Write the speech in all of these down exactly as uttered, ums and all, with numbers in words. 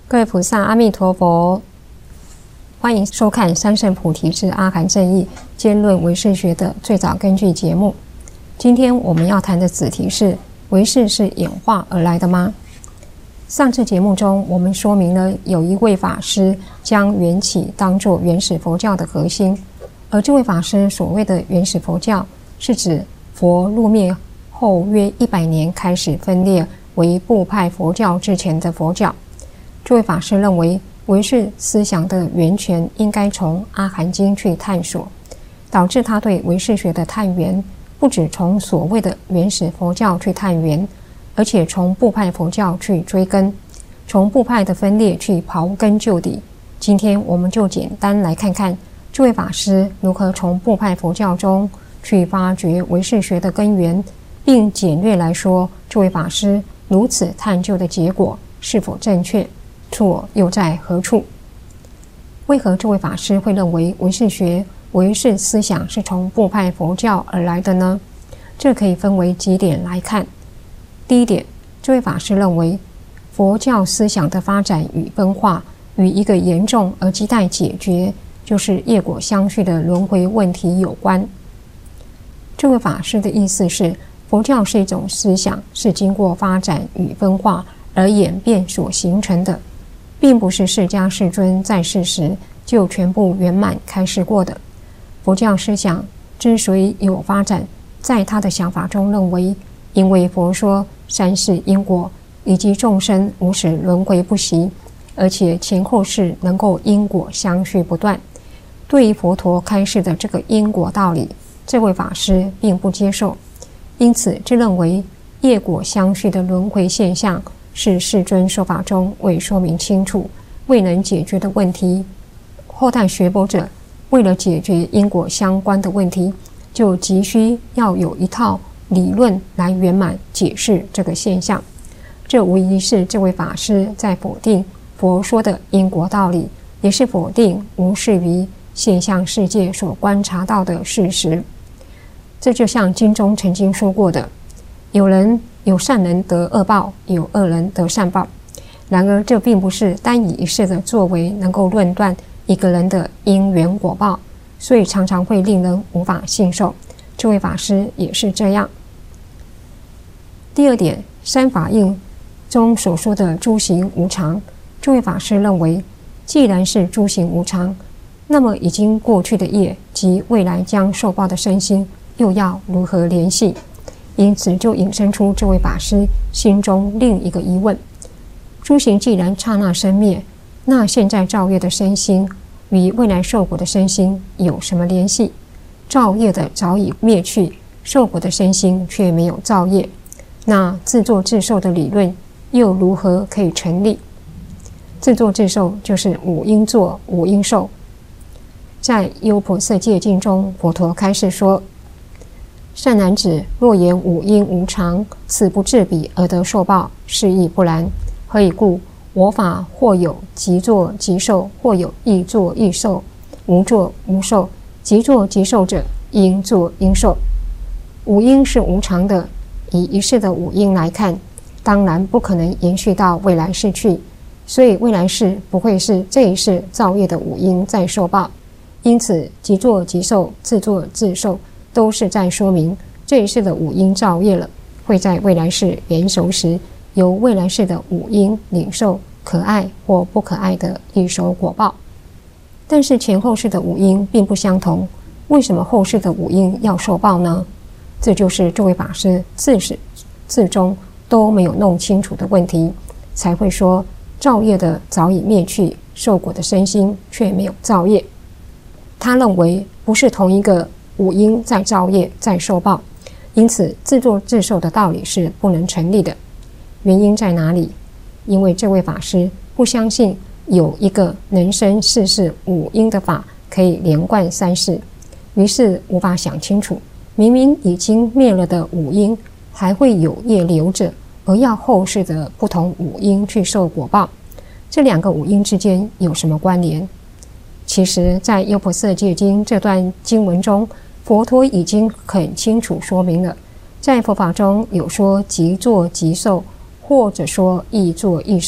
各位菩萨，阿弥陀佛！欢迎收看《三圣菩提之阿含正义兼论唯识学》的最早根据节目。今天我们要谈的子题是：唯识是演化而来的吗？上次节目中，我们说明了有一位法师将缘起当作原始佛教的核心，而这位法师所谓的原始佛教，是指佛入灭后约一百年开始分裂为部派佛教之前的佛教。这位法师认为，唯识思想的源泉应该从阿含经去探索，导致他对唯识学的探源不只从所谓的原始佛教去探源，而且从部派佛教去追根，从部派的分裂去刨根究底。今天我们就简单来看看这位法师如何从部派佛教中去发掘唯识学的根源，并简略来说，这位法师如此探究的结果是否正确，错又在何处？为何这位法师会认为唯识学、唯识思想是从部派佛教而来的呢？这可以分为几点来看。第一点，这位法师认为，佛教思想的发展与分化与一个严重而亟待解决，就是业果相续的轮回问题有关。这位法师的意思是，佛教是一种思想，是经过发展与分化而演变所形成的，并不是释迦世尊在世时就全部圆满开示过的。佛教思想之所以有发展，在他的想法中认为，因为佛说三世因果以及众生无始轮回不息，而且前后世能够因果相续不断。对于佛陀开示的这个因果道理，这位法师并不接受，因此就认为业果相续的轮回现象是世尊说法中未说明清楚、未能解决的问题。后代学佛者为了解决因果相关的问题，就急需要有一套理论来圆满解释这个现象。这无疑是这位法师在否定佛说的因果道理，也是否定无视于现象世界所观察到的事实。这就像经中曾经说过的，有人有善人得恶报，有恶人得善报。然而这并不是单以一事的作为能够论断一个人的因缘果报，所以常常会令人无法信受。这位法师也是这样。第二点，三法印中所说的诸行无常，这位法师认为，既然是诸行无常，那么已经过去的业及未来将受报的身心又要如何联系？因此就引申出这位法师心中另一个疑问：诸行既然刹那生灭，那现在造业的身心与未来受果的身心有什么联系？造业的早已灭去，受果的身心却没有造业，那自作自受的理论又如何可以成立？自作自受就是五因作，五因受。在优婆塞戒经中，佛陀开示说：善男子，若言五因无常，此不至彼而得受报，是亦不然。何以故？我法或有即作即受，或有亦作亦受，无作无受。即作即受者，应作应受。五因是无常的，以一世的五因来看，当然不可能延续到未来世去，所以未来世不会是这一世造业的五因在受报。因此，即作即受，自作自受，都是在说明这一世的五因造业了，会在未来世元熟时，由未来世的五因领受可爱或不可爱的一手果报。但是前后世的五因并不相同，为什么后世的五因要受报呢？这就是这位法师自始至终都没有弄清楚的问题，才会说造业的早已灭去，受果的身心却没有造业。他认为不是同一个五因在造业在受报，因此自作自受的道理是不能成立的。原因在哪里？因为这位法师不相信有一个能生世世五因的法可以连贯三世，于是无法想清楚，明明已经灭了的五因还会有业留着，而要后世的不同五因去受果报，这两个五因之间有什么关联？其实在优婆塞戒经这段经文中，佛陀已经很清楚说明了，在佛法中有说即作即受，或者说亦作亦受，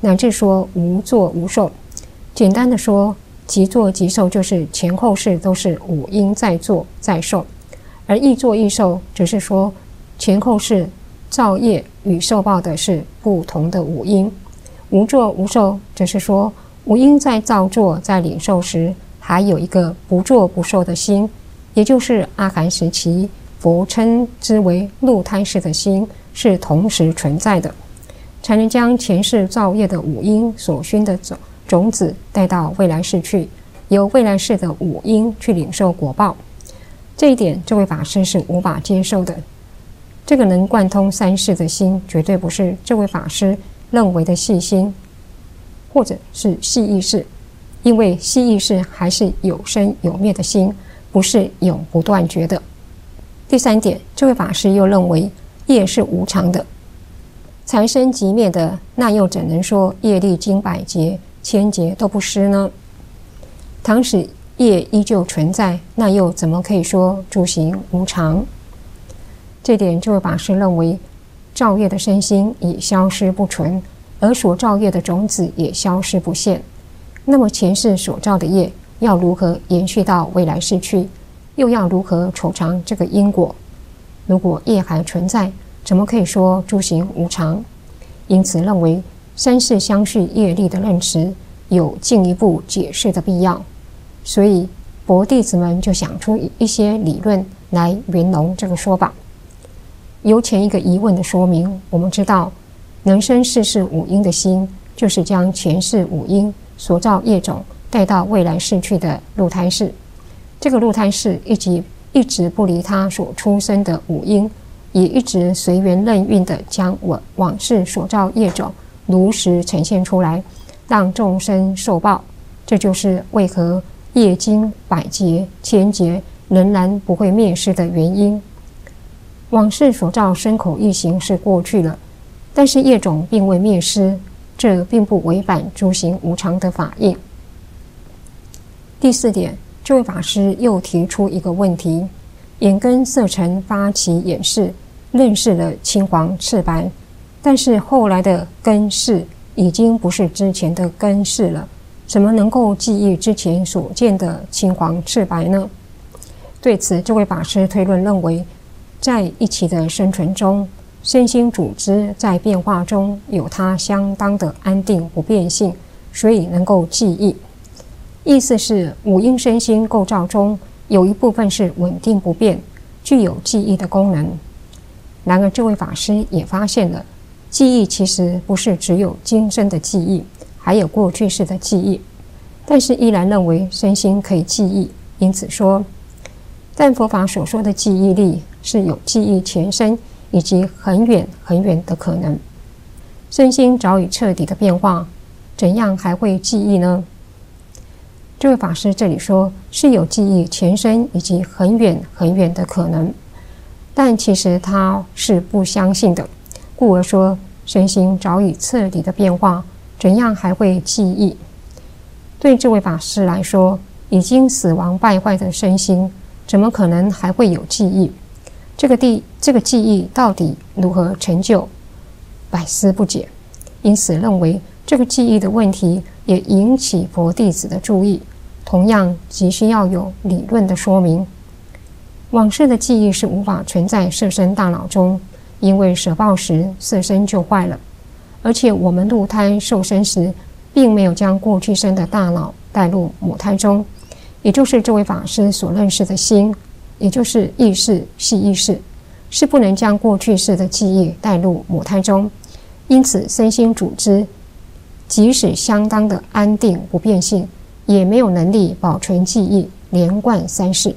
乃至说无作无受。简单的说，即作即受就是前后世都是五阴在作在受，而亦作亦受只是说前后世造业与受报的是不同的五阴。无作无受只是说五阴在造作在领受时还有一个不作不受的心，也就是阿含时期佛称之为入胎式的心是同时存在的，才能将前世造业的五阴所熏的种种子带到未来世去，由未来世的五阴去领受果报。这一点这位法师是无法接受的。这个能贯通三世的心绝对不是这位法师认为的细心或者是细意识，因为细意识还是有生有灭的心，不是永不断绝的。第三点，这位法师又认为业是无常的，财生即灭的，那又怎能说业力经百劫千劫都不失呢？倘使业依旧存在，那又怎么可以说诸行无常？这点这位法师认为造业的身心已消失不存，而所造业的种子也消失不现。那么前世所造的业要如何延续到未来世去，又要如何酬偿这个因果？如果业还存在，怎么可以说诸行无常？因此认为三世相续业力的认识有进一步解释的必要，所以佛弟子们就想出一些理论来圆融这个说法。由前一个疑问的说明，我们知道能生世世五阴的心，就是将前世五阴所造业种带到未来世去的入胎世。这个入胎世一直一直不离他所出生的五阴，也一直随缘任运的将我往事所造业种如实呈现出来，让众生受报。这就是为何业经百劫千劫仍然不会灭失的原因。往事所造身口意行是过去了，但是业种并未灭失，这并不违反诸行无常的法印。第四点，这位法师又提出一个问题：眼根色尘发起眼识，认识了青黄赤白，但是后来的根识已经不是之前的根识了，怎么能够记忆之前所见的青黄赤白呢？对此，这位法师推论认为，在一起的生存中，身心组织在变化中有它相当的安定不变性，所以能够记忆。意思是五阴身心构造中有一部分是稳定不变，具有记忆的功能。然而这位法师也发现了，记忆其实不是只有今生的记忆，还有过去式的记忆，但是依然认为身心可以记忆，因此说，但佛法所说的记忆力是有记忆前身以及很远很远的可能。身心早已彻底的变化，怎样还会记忆呢？这位法师这里说是有记忆前身以及很远很远的可能，但其实他是不相信的，故而说身心早已彻底的变化，怎样还会记忆？对这位法师来说，已经死亡败坏的身心怎么可能还会有记忆？这个地这个记忆到底如何成就，百思不解。因此认为这个记忆的问题也引起佛弟子的注意，同样急需要有理论的说明。往事的记忆是无法存在色身大脑中，因为舍报时色身就坏了，而且我们入胎受生时并没有将过去生的大脑带入母胎中，也就是这位法师所认识的心，也就是意识系意识，是不能将过去世的记忆带入母胎中，因此身心组织即使相当的安定不变性，也没有能力保存记忆连贯三世。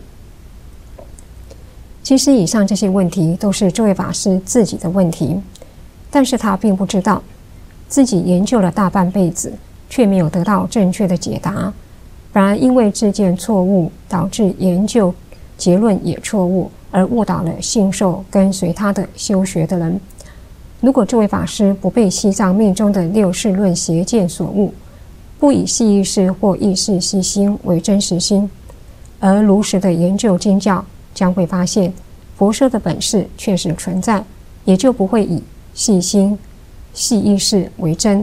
其实以上这些问题都是这位法师自己的问题，但是他并不知道自己研究了大半辈子，却没有得到正确的解答，反而因为自见错误，导致研究结论也错误，而误导了信受跟随他的修学的人。如果这位法师不被西藏命中的六世论邪见所误，不以系意识或意识系心为真实心，而如实的研究经教，将会发现佛说的本事确实存在，也就不会以系心系意识为真，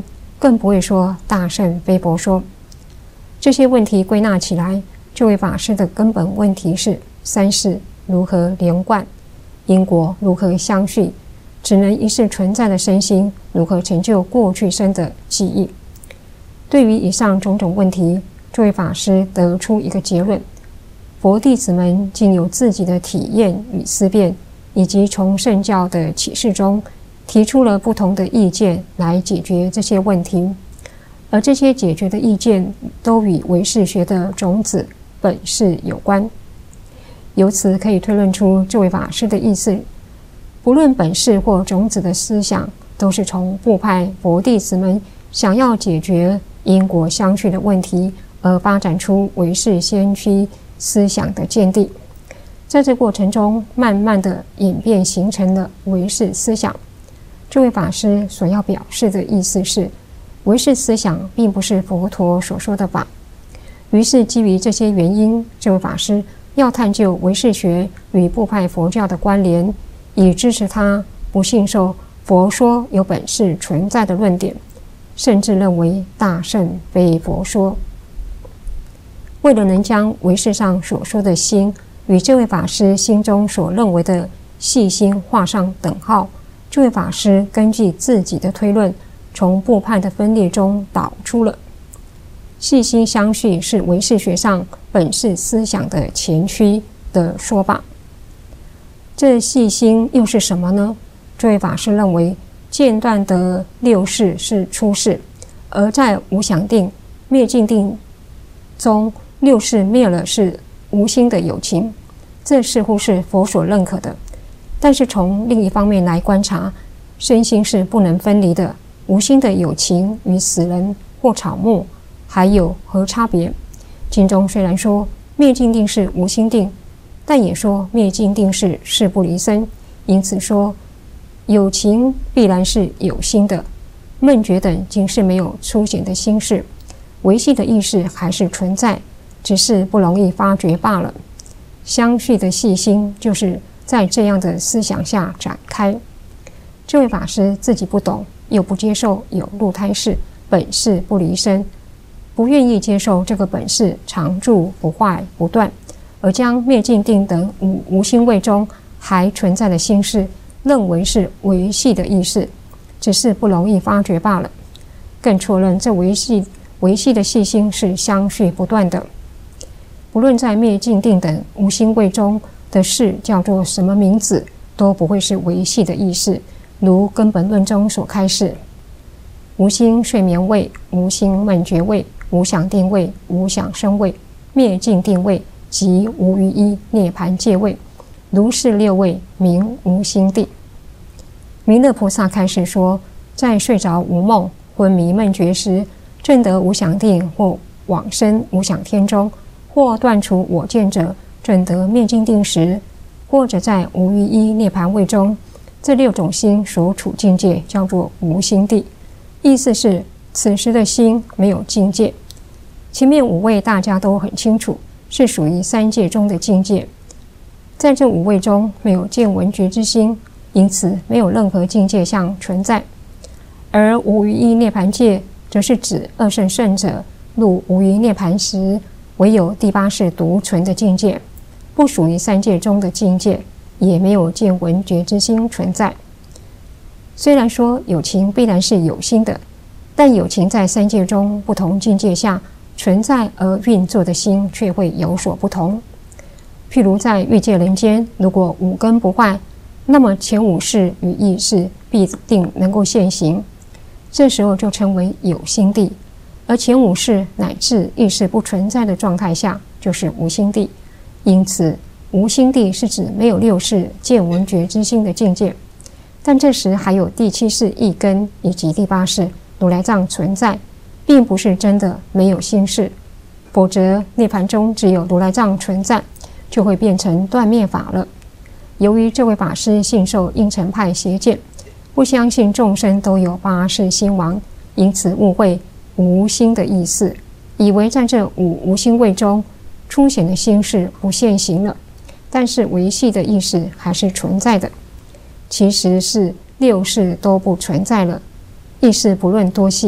更不会说大圣非佛说。这些问题归纳起来，这位法师的根本问题是三世如何连贯，因果如何相续，只能一世存在的身心如何成就过去生的记忆。对于以上种种问题，这位法师得出一个结论：佛弟子们经由自己的体验与思辨，以及从圣教的启示中提出了不同的意见来解决这些问题，而这些解决的意见都与唯识学的种子本识有关。由此可以推论出这位法师的意思：不论本识或种子的思想，都是从部派佛弟子们想要解决因果相续的问题而发展出唯识先驱思想的见地，在这过程中慢慢的演变形成了唯识思想。这位法师所要表示的意思是，唯识思想并不是佛陀所说的法。于是基于这些原因，这位法师要探究唯识学与部派佛教的关联，以支持他不信受佛说有本事存在的论点，甚至认为大圣非佛说。为了能将唯识上所说的心与这位法师心中所认为的细心画上等号，这位法师根据自己的推论，从部派的分裂中导出了细心相续是唯识学上本识思想的前驱的说法。这细心又是什么呢？这位法师认为，间断的六识是出世，而在无想定、灭尽定中，六识灭了是无心的有情，这似乎是佛所认可的。但是从另一方面来观察，身心是不能分离的，无心的有情与死人或草木还有何差别？经中虽然说灭尽定是无心定，但也说灭尽定是事不离身，因此说有情必然是有心的，梦觉等仅是没有出显的心事，维系的意识还是存在，只是不容易发觉罢了。相续的细心就是在这样的思想下展开。这位法师自己不懂，又不接受有入胎识，本识不离身，不愿意接受这个本识常住不坏不断，而将灭尽定等无无心位中还存在的心事认为是维系的意识，只是不容易发觉罢了。更错认这维系维系的细心是相续不断的。不论在灭尽定等无心位中的事叫做什么名字，都不会是维系的意识。如根本论中所开示，无心睡眠位、无心梦觉位、无想定位、无想生位、灭尽定位及无余一涅盘界位，如是六位名无心地。弥勒菩萨开示说，在睡着无梦、昏迷梦觉时，证得无想定或往生无想天中，或断除我见者证得灭尽定时，或者在无余一涅盘位中，这六种心所处境界叫做无心地。意思是此时的心没有境界。前面五位大家都很清楚，是属于三界中的境界。在这五位中没有见闻觉之心，因此没有任何境界相存在。而无余一涅盘界则是指二圣圣者入无余涅盘时，唯有第八世独存的境界，不属于三界中的境界，也没有见闻觉之心存在。虽然说有情必然是有心的，但有情在三界中不同境界下存在而运作的心却会有所不同。譬如在欲界人间，如果五根不坏，那么前五识与意识必定能够现行，这时候就称为有心地。而前五识乃至意识不存在的状态下，就是无心地。因此无心地是指没有六识见闻觉之心的境界，但这时还有第七识意根以及第八识如来藏存在，并不是真的没有心事。否则涅盘中只有如来藏存在，就会变成断灭法了。由于这位法师信受应成派邪见，不相信众生都有八识心王，因此误会无心的意思，以为在这五无心位中出显的心事不现行了，但是维系的意识还是存在的。其实是六识都不存在了，意识不论多细，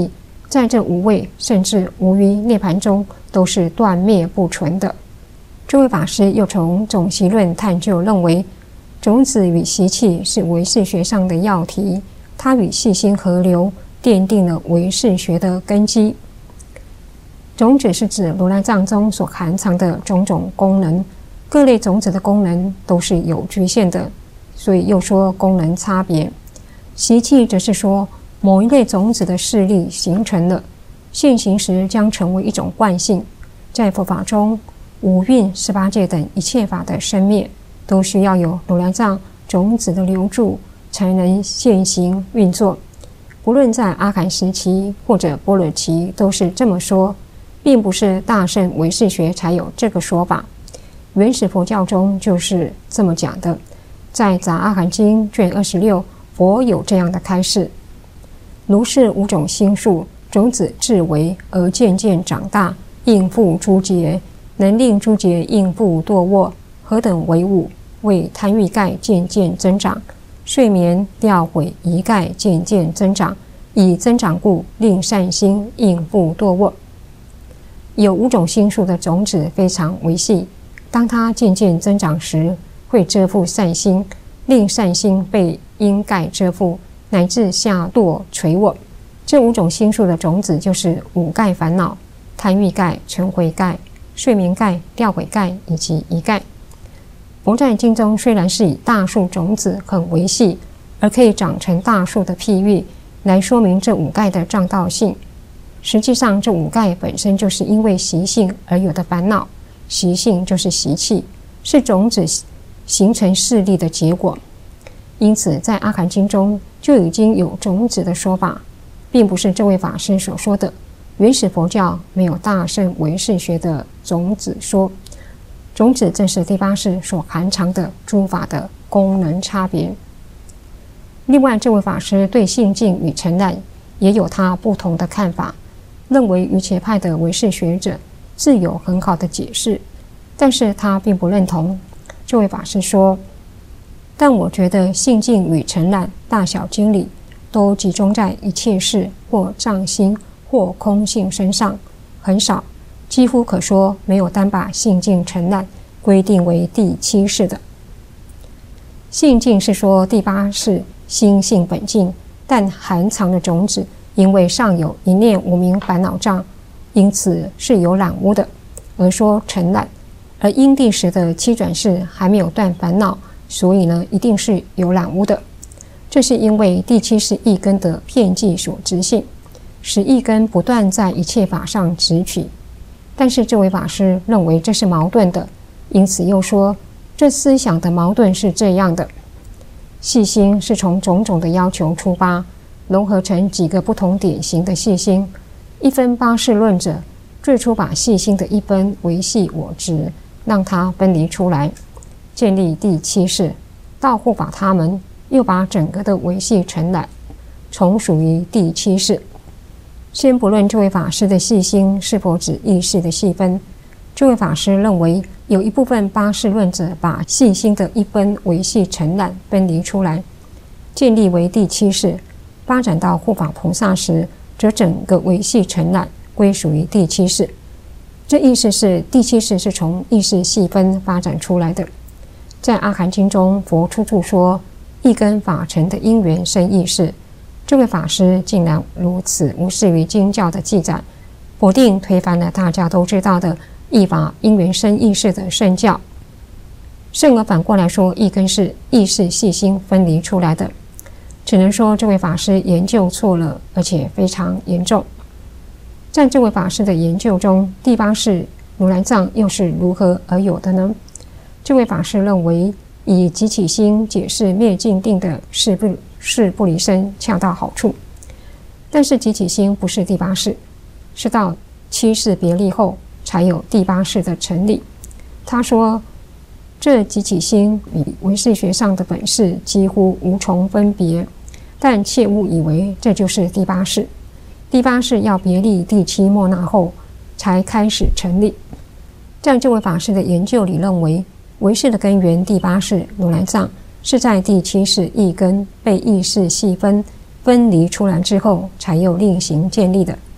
在这无畏甚至无余涅槃中都是断灭不存的。这位法师又从种习论探究，认为种子与习气是唯识学上的要题，它与细心合流，奠定了唯识学的根基。种子是指如来藏中所含藏的种种功能，各类种子的功能都是有局限的，所以又说功能差别。习气则是说某一类种子的势力形成了，现行时将成为一种惯性。在佛法中，五蕴、十八界等一切法的生灭，都需要有如来藏种子的留住，才能现行运作。不论在阿含时期或者般若期，都是这么说，并不是大乘唯识学才有这个说法。原始佛教中就是这么讲的。在《杂阿含经》卷二十六，佛有这样的开示：如是五种心术，种子至为而渐渐长大，应付诸劫，能令诸劫应付堕卧。何等为五？为贪欲盖渐渐增长，睡眠吊毁疑盖渐渐增长，以增长故，令善心应付堕卧。有五种心术的种子非常微细，当它渐渐增长时，会遮覆善心，令善心被因盖遮覆，乃至下堕垂卧。这五种心术的种子就是五盖烦恼：贪欲盖、嗔恚盖、睡眠盖、吊毁盖以及疑盖。佛在经中虽然是以大树种子很微细，而可以长成大树的譬喻来说明这五盖的障道性，实际上这五盖本身就是因为习性而有的烦恼，习性就是习气，是种子形成势力的结果。因此在阿含经中就已经有种子的说法，并不是这位法师所说的原始佛教没有大乘唯识学的种子说。种子正是第八识所含藏的诸法的功能差别。另外，这位法师对性净与尘染也有他不同的看法，认为瑜伽派的唯识学者自有很好的解释，但是他并不认同。这位法师说：但我觉得性净与尘染大小经里都集中在一切事或藏心或空性身上，很少，几乎可说没有单把性净尘染规定为第七识的。性净是说第八识心性本净，但含藏的种子因为尚有一念无明烦恼障，因此是有染污的，而说尘染。而因地时的七转世还没有断烦恼，所以呢一定是有染污的。这是因为第七识意根的遍计所执性，使意根不断在一切法上执取。但是这位法师认为这是矛盾的，因此又说这思想的矛盾是这样的：细心是从种种的要求出发，融合成几个不同典型的细心。一分八识论者最初把细心的一分为系我执，让它分离出来，建立第七识，到护法他们又把整个的维系承揽，从属于第七识。先不论这位法师的细心是否指意识的细分，这位法师认为有一部分八识论者把细心的一分维系承揽分离出来，建立为第七识，发展到护法菩萨时，则整个维系承揽归属于第七识。这意思是第七识是从意识细分发展出来的。在阿含经中，佛出处说一根法尘的因缘生意识，这位法师竟然如此无视于经教的记载，否定推翻了大家都知道的一法因缘生意识的圣教，甚而反过来说一根是意识细心分离出来的。只能说这位法师研究错了，而且非常严重。在这位法师的研究中，第八识如来藏又是如何而有的呢？这位法师认为以集起心解释灭尽定的事不事不离身恰到好处，但是集起心不是第八识，是到七识别立后才有第八识的成立。他说这集起心与唯识学上的本识几乎无从分别，但切勿以为这就是第八识。第八识要别立第七末那后才开始成立。在这位法师的研究里认为，唯识的根源第八识如来藏是在第七识意根被意识细分分离出来之后才有另行建立的。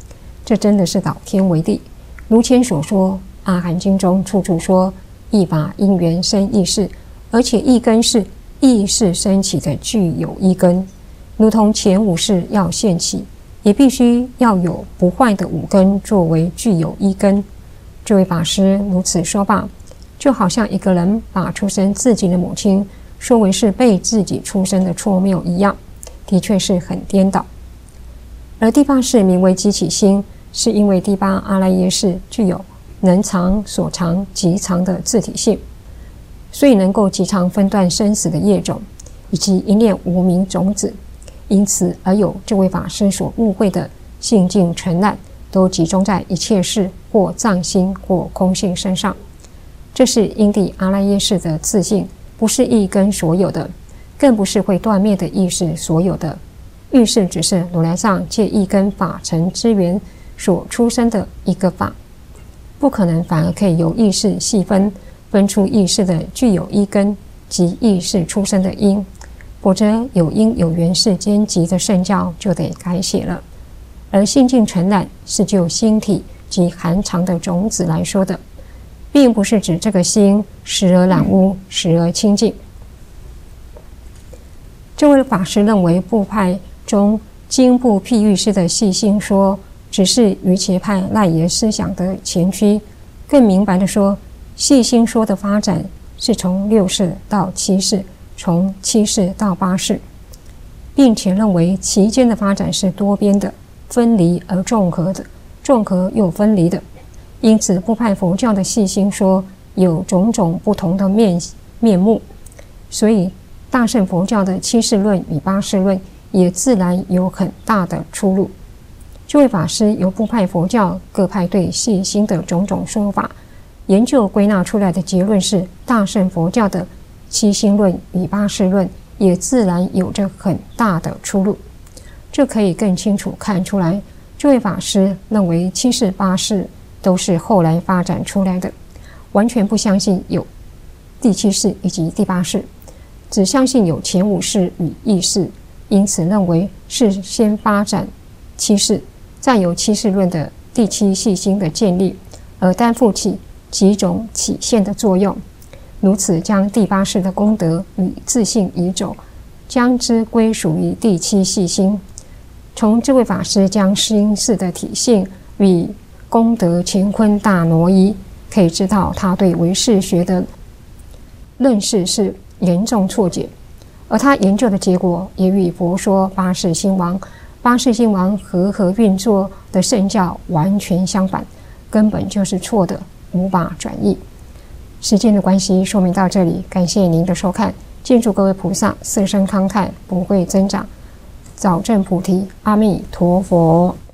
这真的是倒天为地。如前所说，《阿含经》中处处说一法因缘生意识，而且一根是意识升起的具有一根，如同前五识要现起，也必须要有不坏的五根作为具有一根。这位法师如此说罢，就好像一个人把出生自己的母亲说为是被自己出生的错谬一样，的确是很颠倒。而第八识名为激起心，是因为第八阿赖耶识具有能藏、所藏、即藏的自体性，所以能够即常分段生死的业种，以及一念无明种子，因此而有这位法师所误会的性净尘染，都集中在一切事或藏心或空性身上。这是因地阿赖耶识的自性，不是一根所有的，更不是会断灭的意识所有的。意识只是如来藏借一根法尘之缘所出生的一个法，不可能反而可以由意识细分，分出意识的具有一根及意识出生的因，否则有因有缘世间集的圣教就得改写了。而性净尘染是就心体及含藏的种子来说的，并不是指这个心时而染污，时而清净。这位法师认为部派中经部譬喻师的细心说只是瑜伽派赖耶思想的前驱，更明白的说，细心说的发展是从六识到七识，从七识到八识，并且认为其间的发展是多边的、分离而综合的，综合又分离的。因此部派佛教的细心说有种种不同的面面目，所以大乘佛教的七识论与八识论也自然有很大的出入。这位法师由部派佛教各派对细心的种种说法研究归纳出来的结论是，大乘佛教的七心论与八识论也自然有着很大的出入。这可以更清楚看出来，这位法师认为七识八识都是后来发展出来的，完全不相信有第七识以及第八识，只相信有前五识与意识，因此认为是先发展七识，再由七识论的第七细心的建立，而担负起几种起现的作用，如此将第八识的功德与自性移走，将之归属于第七细心。从这位法师将心识的体性与功德乾坤大挪移，可以知道他对唯识学的认识是严重错解，而他研究的结果也与佛说八识心王、八识心王和合运作的圣教完全相反，根本就是错的，无法转译。时间的关系，说明到这里，感谢您的收看，敬祝各位菩萨色身康泰，不会增长，早证菩提，阿弥陀佛。